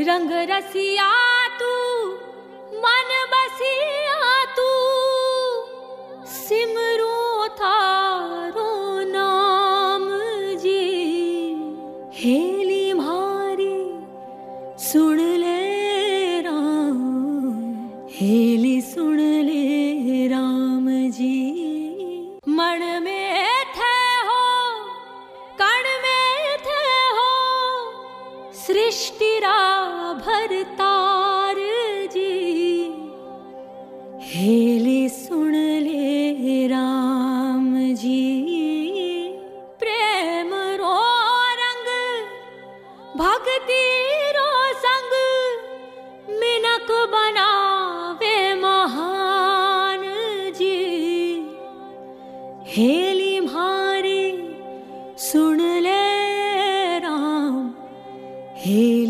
रंग रसिया तू मन बसिया तू सिमरो थारो नाम जी। हेली मारी सुन ले राम, हेली सुन ले राम जी। मन में थे हो कण में थे हो सृष्टि रा भरतार जी। हेली सुन ले राम जी। प्रेम रो रंग भक्ति रो संग मिनक बनावे महान जी। हेली मारी सुन ले राम, हे